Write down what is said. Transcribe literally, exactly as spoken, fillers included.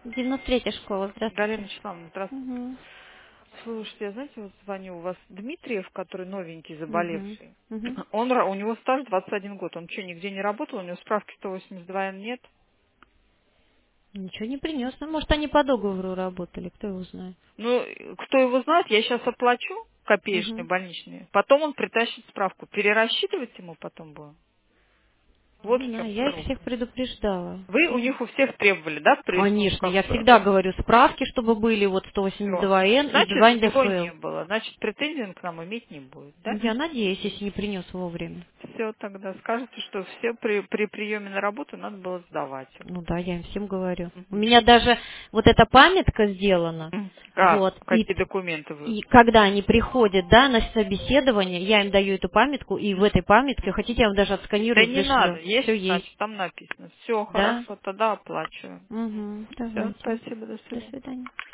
девяносто третья школа, Галина здравствуйте. Вячеславовна, здравствуйте. Угу. Слушайте, я, знаете, вот звоню, у вас Дмитриев, который новенький, Угу. заболевший. Угу. Он, ра- у него стаж двадцать один год, он что, нигде не работал, у него справки сто восемьдесят два эн нет? Ничего не принес. Ну, может, они по договору работали, кто его знает. Ну, кто его знает, я сейчас оплачу копеечные Угу. больничные, потом он притащит справку. Перерасчитывать ему потом будем? Вот Не в чем знаю, я их всех сложность. предупреждала. Вы у Все. них у всех требовали, да, при, ну, Конечно, как я бы, всегда говорю, справки, чтобы были вот сто восемьдесят все. два эн и Значит, два его не эн дэ эф эл. было, значит, претензий он к нам иметь не будет, да? Я надеюсь, если не принес вовремя. Все, тогда скажете, что все при, при приеме на работу надо было сдавать ему. Ну да, я им всем говорю. У Мгм. меня даже вот эта памятка сделана. М. А, Вот. И, какие документы вы? и когда они приходят, да, на собеседование, я им даю эту памятку, и в этой памятке, хотите, я вам даже Да отсканирую, не надо, пришлю. Все есть, есть. значит, там написано. Все, Да? хорошо, тогда оплачиваем. Угу. Все, Давайте. спасибо, до До свидания. свидания.